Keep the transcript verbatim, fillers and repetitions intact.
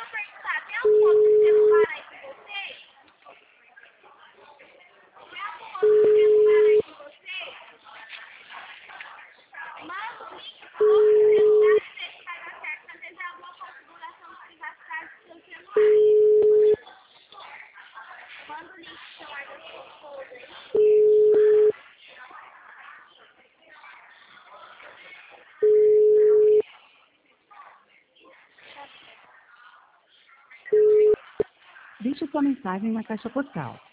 perguntar, tem algum outro celular aí com você? Tem algum outro celular aí com você? Manda o link do outro celular e vê se vai dar certo. Às vezes é alguma configuração de privacidade do seu celular. Manda o link do celular da sua esposa aí. Deixe sua mensagem na caixa postal.